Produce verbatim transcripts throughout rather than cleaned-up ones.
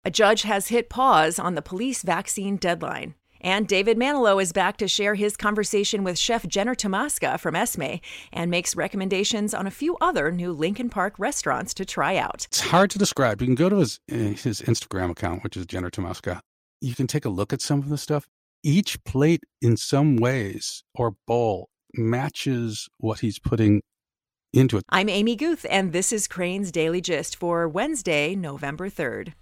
A judge has hit pause on the police vaccine deadline. And David Manilow is back to share his conversation with Chef Jenner Tomaska from Esme and makes recommendations on a few other new Lincoln Park restaurants to try out. It's hard to describe. You can go to his his Instagram account, which is Jenner Tomaska. You can take a look at some of the stuff. Each plate in some ways or bowl matches what he's putting into it. I'm Amy Guth, and this is Crane's Daily Gist for Wednesday, November third.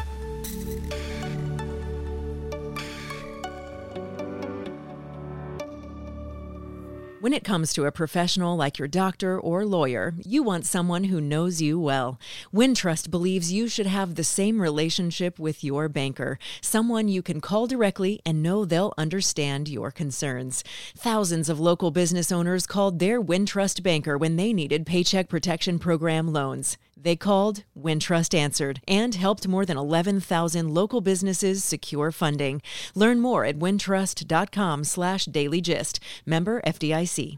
When it comes to a professional like your doctor or lawyer, you want someone who knows you well. Wintrust believes you should have the same relationship with your banker, someone you can call directly and know they'll understand your concerns. Thousands of local business owners called their Wintrust banker when they needed Paycheck Protection Program loans. They called, Wintrust answered, and helped more than eleven thousand local businesses secure funding. Learn more at wintrust.com slash dailygist. Member F D I C.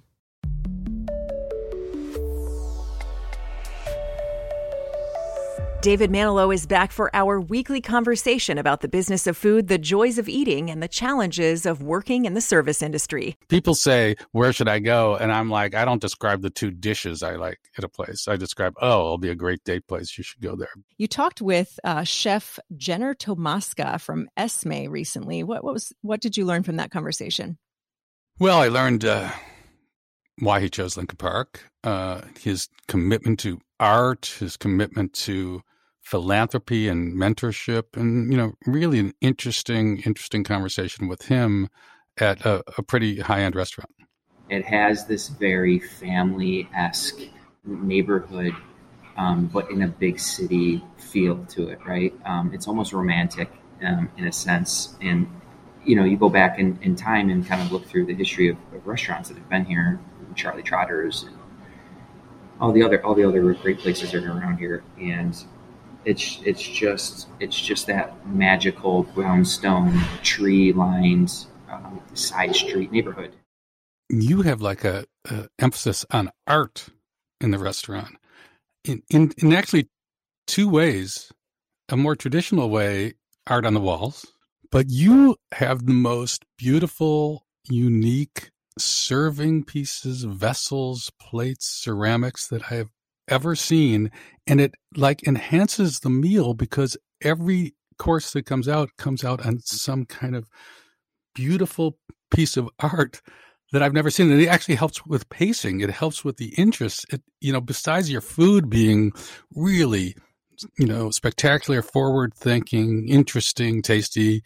David Manilow is back for our weekly conversation about the business of food, the joys of eating, and the challenges of working in the service industry. People say, where should I go? And I'm like, I don't describe the two dishes I like at a place. I describe, oh, it'll be a great date place. You should go there. You talked with uh, Chef Jenner Tomaska from Esme recently. What, what was what did you learn from that conversation? Well, I learned uh, why he chose Lincoln Park, uh, his commitment to art, his commitment to philanthropy and mentorship, and, you know, really an interesting, interesting conversation with him at a, a pretty high-end restaurant. It has this very family-esque neighborhood, um, but in a big city feel to it, right? Um, it's almost romantic um, in a sense. And, you know, you go back in, in time and kind of look through the history of, of restaurants that have been here, Charlie Trotter's, and all the other all the other great places that are around here, and It's it's just it's just that magical brownstone tree lined um, side street neighborhood. You have like a, a emphasis on art in the restaurant, in, in in actually two ways. A more traditional way, art on the walls, but you have the most beautiful, unique serving pieces, vessels, plates, ceramics that I have ever seen, and it like enhances the meal because every course that comes out comes out on some kind of beautiful piece of art that I've never seen. And it actually helps with pacing. It helps with the interest. It, you know, besides your food being really, you know, spectacular, forward-thinking, interesting, tasty,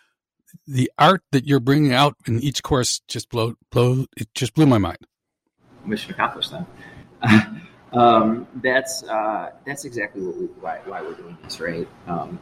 the art that you're bringing out in each course just blow blow. It just blew my mind. Mission accomplished, then. Um, that's uh, that's exactly what we, why, why we're doing this, right? Um,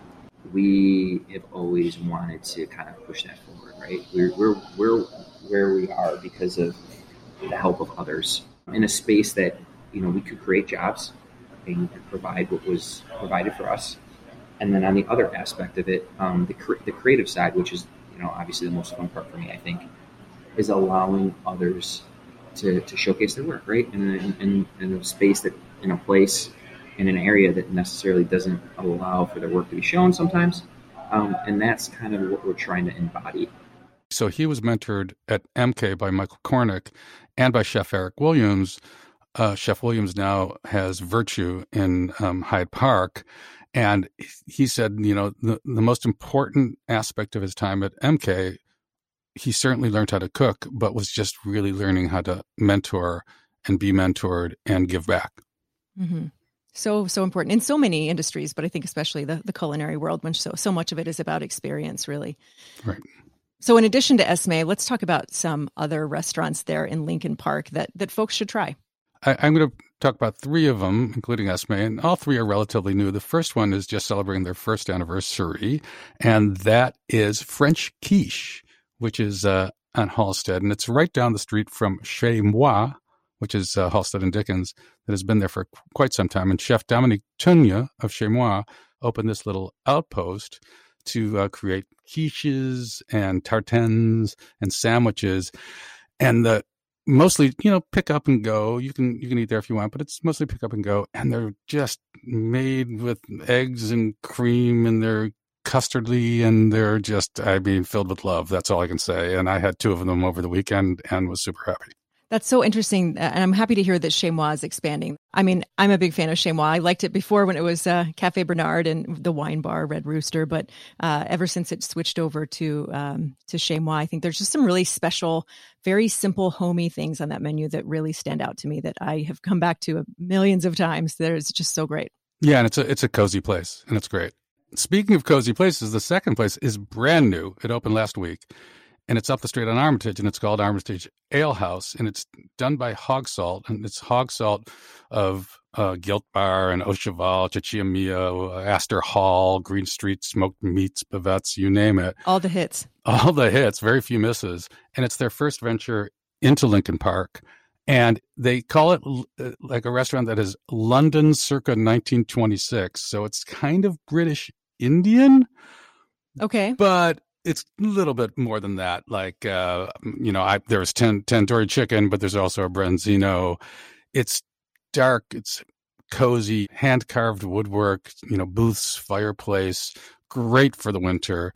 we have always wanted to kind of push that forward, right? We're we're we're where we are because of the help of others in a space that, you know, we could create jobs and provide what was provided for us, and then on the other aspect of it, um, the cre- the creative side, which is, you know, obviously the most fun part for me, I think, is allowing others to, to showcase their work, right? In a, in, in a space that, in a place, in an area that necessarily doesn't allow for their work to be shown sometimes. Um, and that's kind of what we're trying to embody. So he was mentored at M K by Michael Cornick and by Chef Eric Williams. Uh, Chef Williams now has Virtue in um, Hyde Park. And he said, you know, the, the most important aspect of his time at M K, he certainly learned how to cook, but was just really learning how to mentor and be mentored and give back. Mm-hmm. So, so important in so many industries, but I think especially the, the culinary world, when so, so much of it is about experience, really. Right. So in addition to Esme, let's talk about some other restaurants there in Lincoln Park that, that folks should try. I, I'm going to talk about three of them, including Esme, and all three are relatively new. The first one is just celebrating their first anniversary, and that is French Quiche, which is uh, on Halsted, and it's right down the street from Chez Moi, which is uh, Halsted and Dickens, that has been there for quite some time. And Chef Dominique Tugne of Chez Moi opened this little outpost to uh, create quiches and tartines and sandwiches. And the mostly, you know, pick up and go. You can you can eat there if you want, but it's mostly pick up and go. And they're just made with eggs and cream, and they're custardy, and they're just, I mean, filled with love. That's all I can say. And I had two of them over the weekend and was super happy. That's so interesting. And I'm happy to hear that Chez Moi is expanding. I mean, I'm a big fan of Chez Moi. I liked it before when it was uh, Cafe Bernard and the wine bar, Red Rooster. But uh, ever since it switched over to um, to Chez Moi, I think there's just some really special, very simple, homey things on that menu that really stand out to me that I have come back to millions of times. That is just so great. Yeah, and it's a, it's a cozy place, and it's great. Speaking of cozy places, the second place is brand new. It opened last week. And it's up the street on Armitage, and it's called Armitage Ale House, and it's done by Hog Salt, and it's Hog Salt of uh, Gilt Bar and Au Cheval, Ciccia Mia, Astor Hall, Green Street, Smoked Meats, Bavettes, you name it. All the hits. All the hits, very few misses. And it's their first venture into Lincoln Park. And they call it uh, like a restaurant that is London circa nineteen twenty-six. So it's kind of British Indian. Okay. But it's a little bit more than that. Like, uh, you know, I, there's ten, tandoori chicken, but there's also a branzino. It's dark. It's cozy, hand-carved woodwork, you know, booths, fireplace, great for the winter.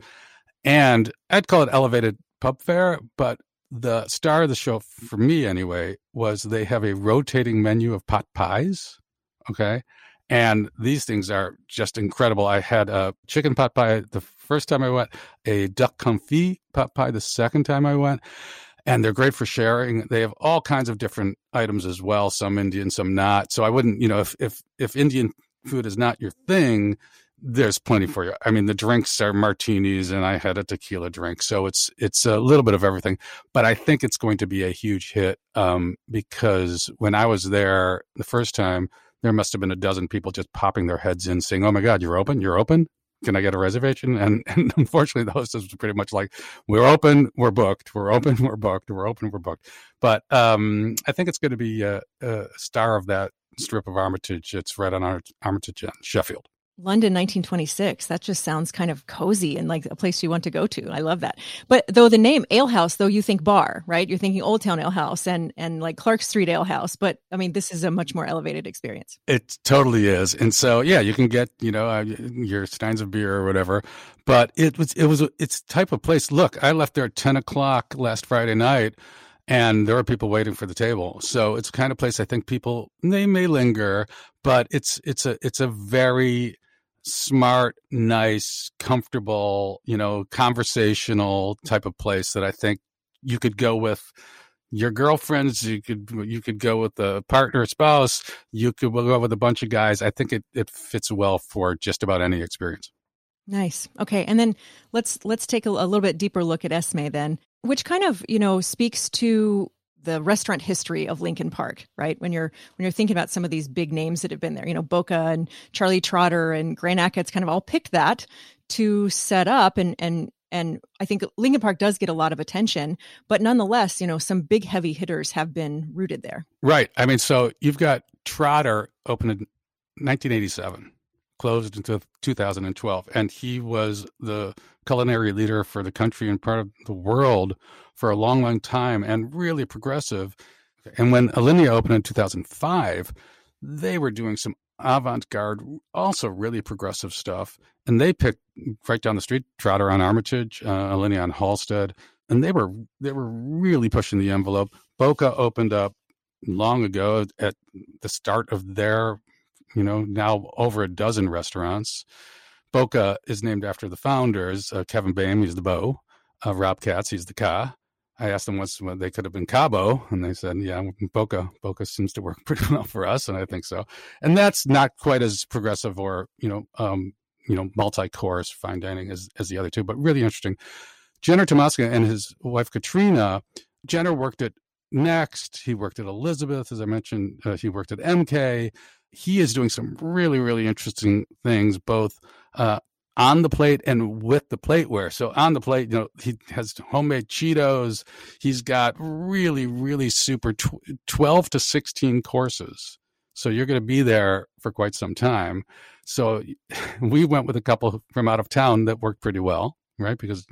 And I'd call it elevated pub fare, but the star of the show, for me anyway, was they have a rotating menu of pot pies. Okay. And these things are just incredible. I had a chicken pot pie the first time I went, a duck confit pot pie the second time I went, and they're great for sharing. They have all kinds of different items as well, some Indian, some not. So I wouldn't, you know, if if if Indian food is not your thing, there's plenty for you. I mean, the drinks are martinis, and I had a tequila drink. So it's it's a little bit of everything. But I think it's going to be a huge hit um, because when I was there the first time, there must have been a dozen people just popping their heads in saying, "Oh my God, you're open? You're open? Can I get a reservation?" And, and unfortunately, the hostess was pretty much like, "We're open, we're booked. We're open, we're booked. We're open, we're booked." But um, I think it's going to be a, a star of that strip of Armitage. It's right on Ar- Armitage and Sheffield. London nineteen twenty-six. That just sounds kind of cozy and like a place you want to go to. I love that. But though the name Ale House, though, you think bar, right? You're thinking Old Town Ale House and and like Clark Street Ale House. But I mean, this is a much more elevated experience. It totally is. And so, yeah, you can get, you know, uh, your steins of beer or whatever. But it was, it was, it's type of place. Look, I left there at ten o'clock last Friday night, and there were people waiting for the table. So it's the kind of place I think people, they may linger, but it's, it's a, it's a very smart, nice, comfortable, you know, conversational type of place that I think you could go with your girlfriends. You could, you could go with a partner, spouse. You could go with a bunch of guys. I think it, it fits well for just about any experience. Nice. Okay. And then let's, let's take a, a little bit deeper look at Esme then, which kind of, you know, speaks to the restaurant history of Lincoln Park, right? When you're when you're thinking about some of these big names that have been there, you know, Boca and Charlie Trotter and Grand Achatz kind of all picked that to set up, and and and I think Lincoln Park does get a lot of attention, but nonetheless, you know, some big heavy hitters have been rooted there. Right. I mean, so you've got Trotter opened in nineteen eighty-seven, closed until two thousand twelve, and he was the culinary leader for the country and part of the world for a long, long time, and really progressive. And when Alinea opened in two thousand five, they were doing some avant-garde, also really progressive stuff. And they picked right down the street, Trotter on Armitage, uh, Alinea on Halstead, and they were they were really pushing the envelope. Boca opened up long ago at the start of their, you know, now over a dozen restaurants. Boca is named after the founders, uh, Kevin Boehm, he's the Bo, uh, Rob Katz, he's the Ka. I asked them once when they could have been Cabo, and they said, yeah, Boca. Boca seems to work pretty well for us, and I think so. And that's not quite as progressive or, you know, um, you know, multi-course fine dining as, as the other two, but really interesting. Jenner Tomaska and his wife, Katrina, Jenner worked at Next. He worked at Elizabeth, as I mentioned. Uh, he worked at M K. He is doing some really, really interesting things, both uh, on the plate and with the plateware. So on the plate, you know, he has homemade Cheetos. He's got really, really super tw- twelve to sixteen courses. So you're going to be there for quite some time. So we went with a couple from out of town that worked pretty well, right? Because you're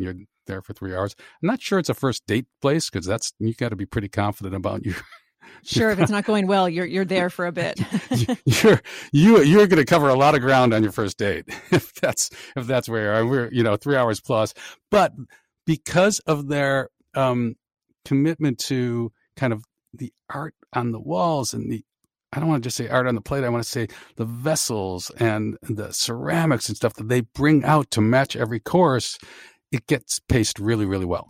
there for three hours. I'm not sure it's a first date place because that's you got to be pretty confident about your. Sure, if it's not going well, you're you're there for a bit. you're you you're going to cover a lot of ground on your first date if that's if that's where you are. We're you know three hours plus, but because of their um, commitment to kind of the art on the walls and the I don't want to just say art on the plate. I want to say the vessels and the ceramics and stuff that they bring out to match every course. It gets paced really, really well.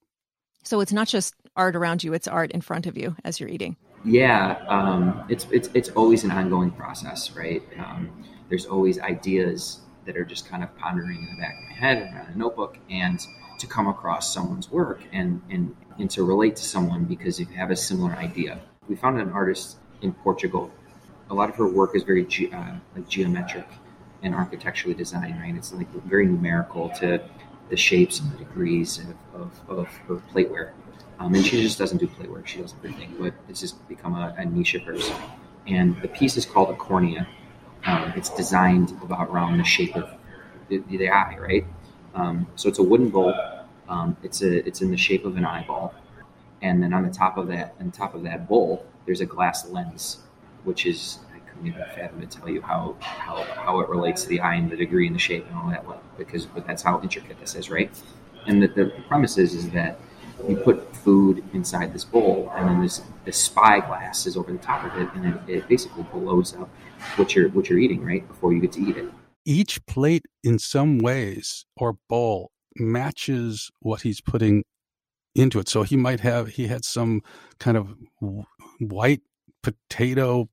So it's not just art around you; it's art in front of you as you're eating. Yeah, um, it's it's it's always an ongoing process, right? Um, there's always ideas that are just kind of pondering in the back of my head and on a notebook, and to come across someone's work and and and to relate to someone because you have a similar idea. We found an artist in Portugal. A lot of her work is very ge- uh, like geometric and architecturally designed, right? It's like very numerical to the shapes and the degrees of, of, of her plateware. Um, and she just doesn't do plateware. She does everything, but it's just become a, a niche of hers. And the piece is called a cornea. Um, it's designed about around the shape of the, the eye, right? Um, so it's a wooden bowl. Um, it's a it's in the shape of an eyeball. And then on the top of that, on top of that bowl, there's a glass lens, which is I couldn't even fathom to tell you how, how how it relates to the eye and the degree and the shape and all that, because but that's how intricate this is, right? And the, the premise is, is that you put food inside this bowl, and then this this spyglass is over the top of it, and it, it basically blows up what you're what you're eating right before you get to eat it. Each plate, in some ways, or bowl matches what he's putting into it. So he might have he had some kind of white potato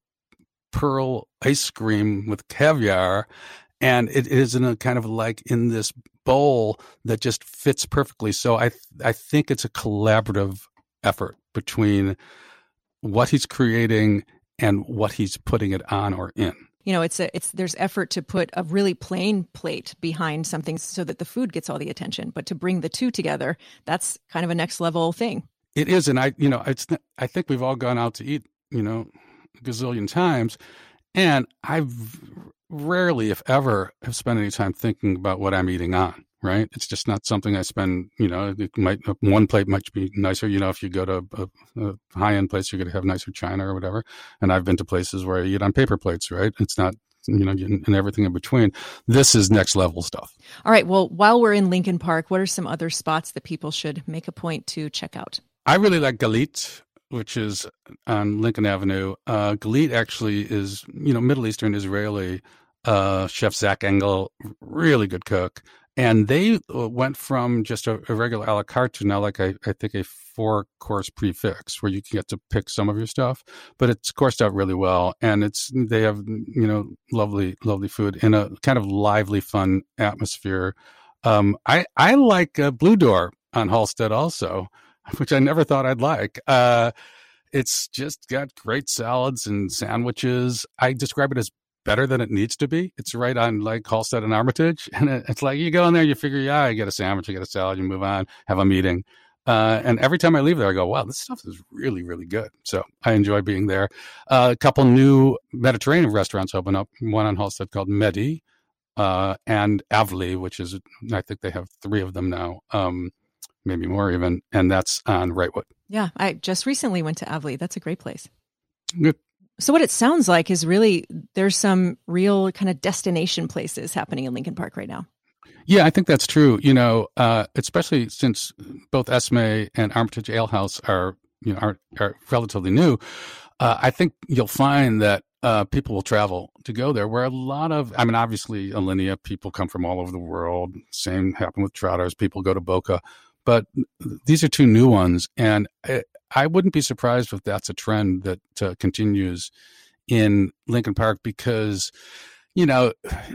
pearl ice cream with caviar, and it is in a kind of like in this bowl that just fits perfectly. So I I think it's a collaborative effort between what he's creating and what he's putting it on or in. You know, it's a, it's there's effort to put a really plain plate behind something so that the food gets all the attention, but to bring the two together, that's kind of a next level thing. It is, and I, you know, it's. I think we've all gone out to eat, you know, a gazillion times, and I've rarely, if ever, have spent any time thinking about what I'm eating on. Right? It's just not something I spend. You know, it might one plate might be nicer. You know, if you go to a, a high end place, you're going to have nicer china or whatever. And I've been to places where I eat on paper plates. Right? It's not. You know, and everything in between. This is next level stuff. All right. Well, while we're in Lincoln Park, what are some other spots that people should make a point to check out? I really like Galit, which is on Lincoln Avenue. Uh, Galit actually is, you know, Middle Eastern Israeli uh, chef Zach Engel, really good cook. And they went from just a, a regular a la carte to now like I, I think a four course prefix where you can get to pick some of your stuff, but it's coursed out really well. And it's, they have, you know, lovely, lovely food in a kind of lively, fun atmosphere. Um, I, I like uh, Blue Door on Halstead also, which I never thought I'd like. Uh, it's just got great salads and sandwiches. I describe it as better than it needs to be. It's right on like Halstead and Armitage. And it's like you go in there, you figure, yeah, you get a sandwich, you get a salad, you move on, have a meeting. Uh, and every time I leave there, I go, wow, this stuff is really, really good. So I enjoy being there. Uh, a couple new Mediterranean restaurants open up, one on Halstead called Medi uh, and Avli, which is, I think they have three of them now, um, maybe more even. And that's on Wrightwood. Yeah, I just recently went to Avli. That's a great place. Good. So what it sounds like is really there's some real kind of destination places happening in Lincoln Park right now. Yeah, I think that's true. You know, uh, especially since both Esme and Armitage Ale House are, you know, are, are relatively new. Uh, I think you'll find that uh, people will travel to go there. Where a lot of, I mean, obviously, Alinea people come from all over the world. Same happened with Trotters. People go to Boca, but these are two new ones, and it, I wouldn't be surprised if that's a trend that uh, continues in Lincoln Park because, you know,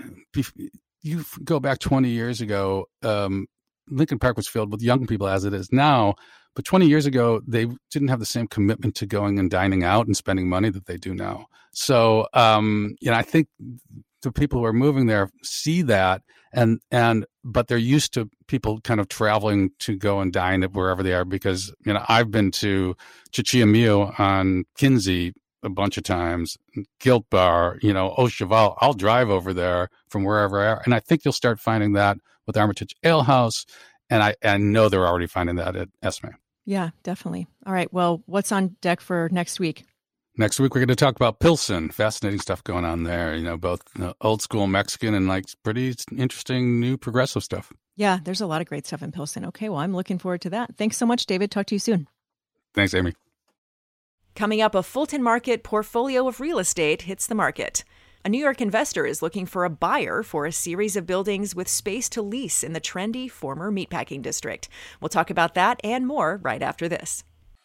you go back twenty years ago, um, Lincoln Park was filled with young people as it is now. But twenty years ago, they didn't have the same commitment to going and dining out and spending money that they do now. So, um, you know, I think the people who are moving there see that, and and but they're used to people kind of traveling to go and dine at wherever they are because, you know, I've been to Ciccia Mio on Kinsey a bunch of times, Gilt Bar, you know, Au Cheval. I'll drive over there from wherever I are. And I think you'll start finding that with Armitage Ale House And I, I know they're already finding that at Esme. Yeah, definitely. All right. Well, what's on deck for next week? Next week, we're going to talk about Pilsen. Fascinating stuff going on there. You know, both uh, old school Mexican and like pretty interesting new progressive stuff. Yeah, there's a lot of great stuff in Pilsen. Okay, well, I'm looking forward to that. Thanks so much, David. Talk to you soon. Thanks, Amy. Coming up, a Fulton Market portfolio of real estate hits the market. A New York investor is looking for a buyer for a series of buildings with space to lease in the trendy former meatpacking district. We'll talk about that and more right after this.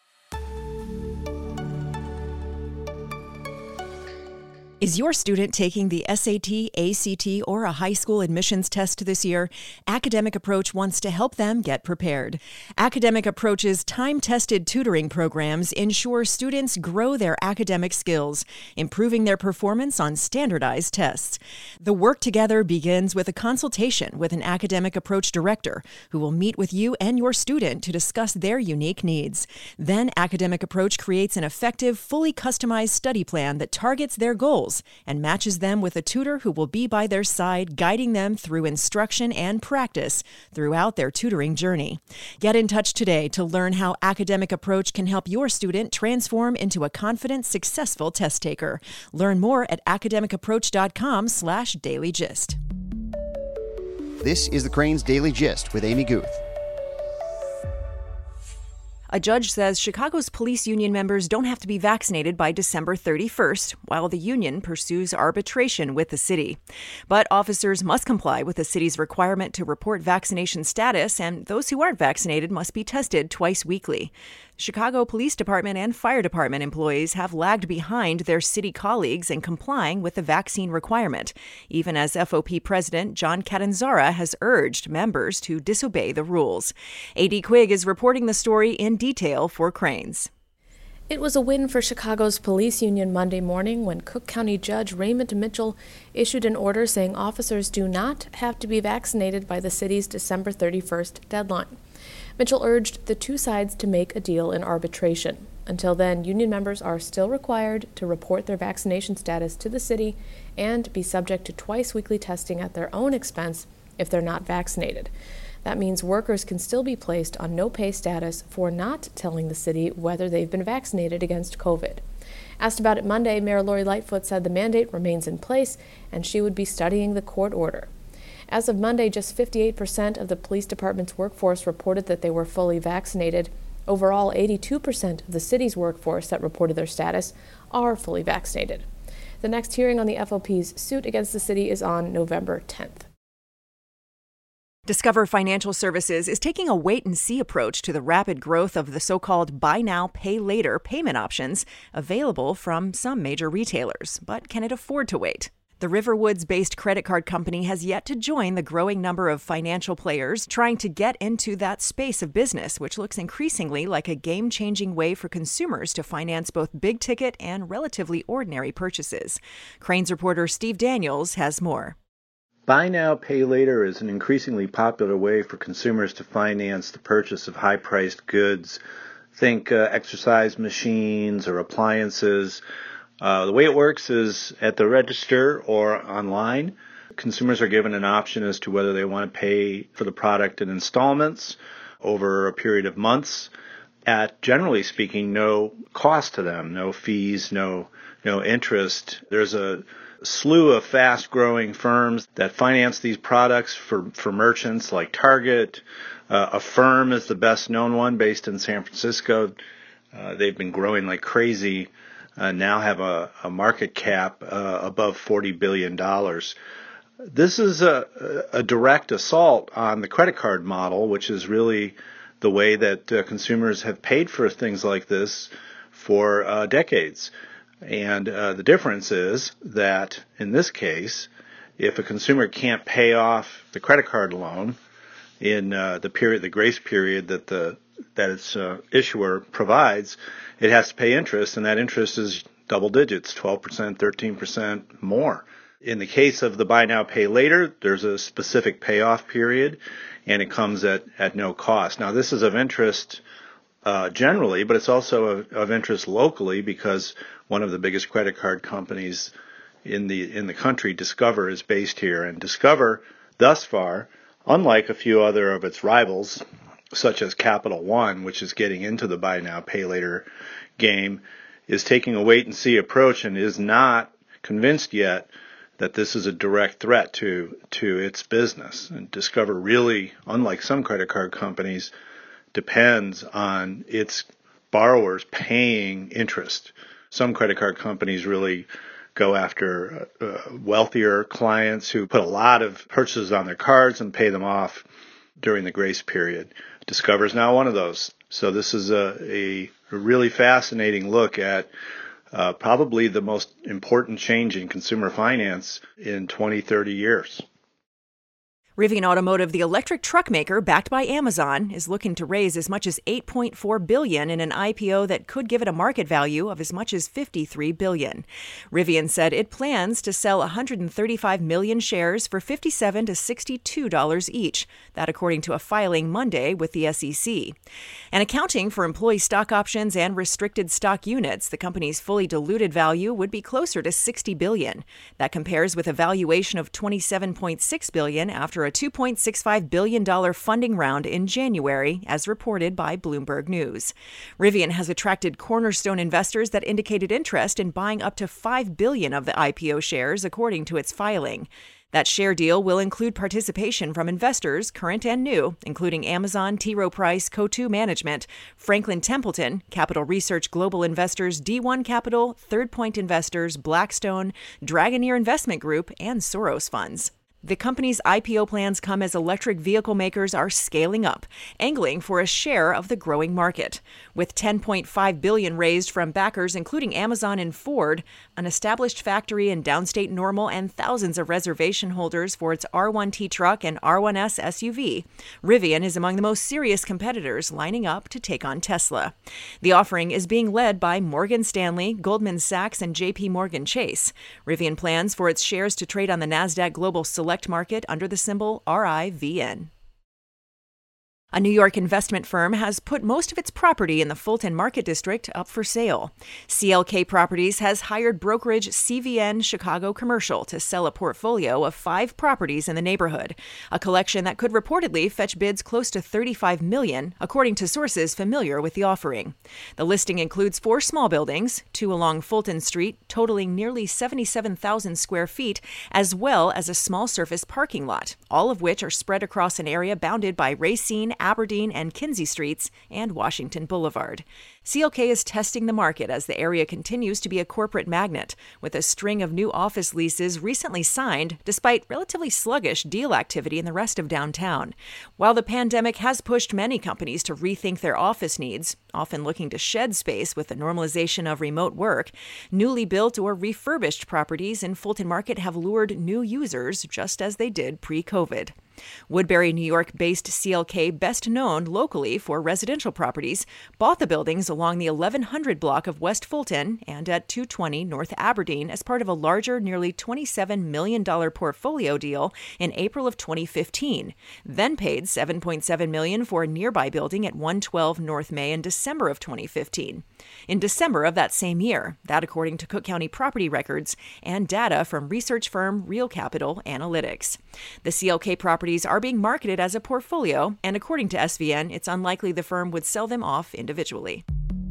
Is your student taking the S A T, A C T, or a high school admissions test this year? Academic Approach wants to help them get prepared. Academic Approach's time-tested tutoring programs ensure students grow their academic skills, improving their performance on standardized tests. The work together begins with a consultation with an Academic Approach director who will meet with you and your student to discuss their unique needs. Then Academic Approach creates an effective, fully customized study plan that targets their goals and matches them with a tutor who will be by their side, guiding them through instruction and practice throughout their tutoring journey. Get in touch today to learn how Academic Approach can help your student transform into a confident, successful test taker. Learn more at academicapproach.com slash daily gist. This is the Crain's Daily Gist with Amy Guth. A judge says Chicago's police union members don't have to be vaccinated by December thirty-first, while the union pursues arbitration with the city. But officers must comply with the city's requirement to report vaccination status, and those who aren't vaccinated must be tested twice weekly. Chicago Police Department and Fire Department employees have lagged behind their city colleagues in complying with the vaccine requirement, even as F O P President John Catanzara has urged members to disobey the rules. A D Quigg is reporting the story in detail for Crain's. It was a win for Chicago's police union Monday morning when Cook County Judge Raymond Mitchell issued an order saying officers do not have to be vaccinated by the city's December thirty-first deadline. Mitchell urged the two sides to make a deal in arbitration. Until then, union members are still required to report their vaccination status to the city and be subject to twice-weekly testing at their own expense if they're not vaccinated. That means workers can still be placed on no-pay status for not telling the city whether they've been vaccinated against COVID. Asked about it Monday, Mayor Lori Lightfoot said the mandate remains in place and she would be studying the court order. As of Monday, just fifty-eight percent of the police department's workforce reported that they were fully vaccinated. Overall, eighty-two percent of the city's workforce that reported their status are fully vaccinated. The next hearing on the F O P's suit against the city is on November tenth. Discover Financial Services is taking a wait-and-see approach to the rapid growth of the so-called buy now, pay later payment options available from some major retailers. But can it afford to wait? The Riverwoods-based credit card company has yet to join the growing number of financial players trying to get into that space of business, which looks increasingly like a game-changing way for consumers to finance both big-ticket and relatively ordinary purchases. Crain's reporter Steve Daniels has more. Buy now, pay later is an increasingly popular way for consumers to finance the purchase of high-priced goods. Think uh, exercise machines or appliances. Uh, the way it works is at the register or online. Consumers are given an option as to whether they want to pay for the product in installments over a period of months at, generally speaking, no cost to them, no fees, no no interest. There's a slew of fast-growing firms that finance these products for, for merchants like Target. Uh, Affirm is the best-known one based in San Francisco. Uh, they've been growing like crazy. Uh, now have a, a market cap uh, above forty billion dollars. This is a, a direct assault on the credit card model, which is really the way that uh, consumers have paid for things like this for uh, decades. And uh, the difference is that in this case, if a consumer can't pay off the credit card loan in uh, the period, the grace period that the that its uh, issuer provides, it has to pay interest, and that interest is double digits, twelve percent, thirteen percent more. In the case of the buy now, pay later, there's a specific payoff period, and it comes at, at no cost. Now, this is of interest uh, generally, but it's also of, of interest locally because one of the biggest credit card companies in the in the country, Discover, is based here. And Discover, thus far, unlike a few other of its rivals, such as Capital One, which is getting into the buy now, pay later game, is taking a wait-and-see approach and is not convinced yet that this is a direct threat to to its business. And Discover really, unlike some credit card companies, depends on its borrowers paying interest. Some credit card companies really go after uh, wealthier clients who put a lot of purchases on their cards and pay them off during the grace period. Discover is now one of those. So this is a, a, a really fascinating look at uh, probably the most important change in consumer finance in twenty, thirty years. Rivian Automotive, the electric truck maker backed by Amazon, is looking to raise as much as eight point four billion dollars in an I P O that could give it a market value of as much as fifty-three billion dollars. Rivian said it plans to sell one hundred thirty-five million shares for fifty-seven to sixty-two dollars each. That according to a filing Monday with the S E C. And accounting for employee stock options and restricted stock units, the company's fully diluted value would be closer to sixty billion dollars. That compares with a valuation of twenty-seven point six billion dollars after a two point six five billion dollars funding round in January, as reported by Bloomberg News. Rivian has attracted cornerstone investors that indicated interest in buying up to five billion dollars of the I P O shares, according to its filing. That share deal will include participation from investors, current and new, including Amazon, T. Rowe Price, Coatue Management, Franklin Templeton, Capital Research Global Investors, D one Capital, Third Point Investors, Blackstone, Dragoneer Investment Group, and Soros Funds. The company's I P O plans come as electric vehicle makers are scaling up, angling for a share of the growing market. With ten point five billion dollars raised from backers including Amazon and Ford, an established factory in downstate Normal, and thousands of reservation holders for its R one T truck and R one S S U V, Rivian is among the most serious competitors lining up to take on Tesla. The offering is being led by Morgan Stanley, Goldman Sachs, and J P Morgan Chase. Rivian plans for its shares to trade on the Nasdaq Global Select Market under the symbol R I V N. A New York investment firm has put most of its property in the Fulton Market District up for sale. C L K Properties has hired brokerage C V N Chicago Commercial to sell a portfolio of five properties in the neighborhood, a collection that could reportedly fetch bids close to thirty-five million dollars, according to sources familiar with the offering. The listing includes four small buildings, two along Fulton Street, totaling nearly seventy-seven thousand square feet, as well as a small surface parking lot, all of which are spread across an area bounded by Racine, Aberdeen, and Kinsey Streets, and Washington Boulevard. C L K is testing the market as the area continues to be a corporate magnet, with a string of new office leases recently signed despite relatively sluggish deal activity in the rest of downtown. While the pandemic has pushed many companies to rethink their office needs, often looking to shed space with the normalization of remote work, newly built or refurbished properties in Fulton Market have lured new users just as they did pre-COVID. Woodbury, New York-based C L K, best known locally for residential properties, bought the buildings along the eleven hundred block of West Fulton and at two twenty North Aberdeen as part of a larger, nearly twenty-seven million dollars portfolio deal in April of twenty fifteen, then paid seven point seven million dollars for a nearby building at one twelve North May in December of twenty fifteen. In December of that same year, that according to Cook County property records and data from research firm Real Capital Analytics. The C L K properties are being marketed as a portfolio, and according to S V N, it's unlikely the firm would sell them off individually.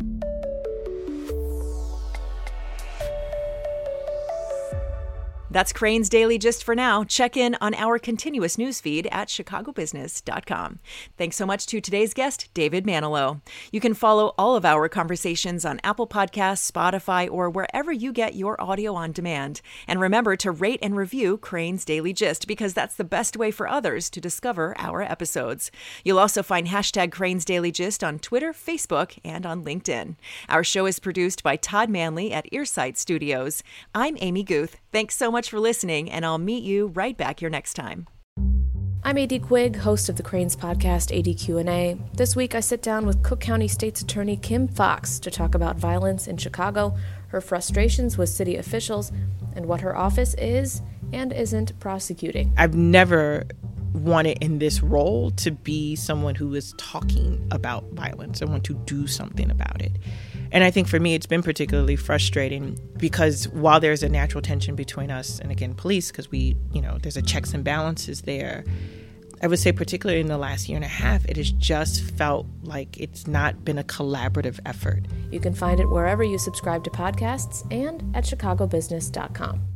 That's Crane's Daily Gist for now. Check in on our continuous newsfeed at chicago business dot com. Thanks so much to today's guest, David Manilow. You can follow all of our conversations on Apple Podcasts, Spotify, or wherever you get your audio on demand. And remember to rate and review Crane's Daily Gist, because that's the best way for others to discover our episodes. You'll also find hashtag Crane's Daily Gist on Twitter, Facebook, and on LinkedIn. Our show is produced by Todd Manley at Earsight Studios. I'm Amy Guth. Thanks so much for listening, and I'll meet you right back here next time. I'm A D Quigg, host of the Cranes podcast, A D Q and A. This week I sit down with Cook County State's Attorney Kim Foxx to talk about violence in Chicago, her frustrations with city officials, and what her office is and isn't prosecuting. I've never wanted in this role to be someone who is talking about violence. I want to do something about it. And I think for me, it's been particularly frustrating because while there's a natural tension between us and, again, police, because we, you know, there's a checks and balances there, I would say particularly in the last year and a half, it has just felt like it's not been a collaborative effort. You can find it wherever you subscribe to podcasts and at chicago business dot com.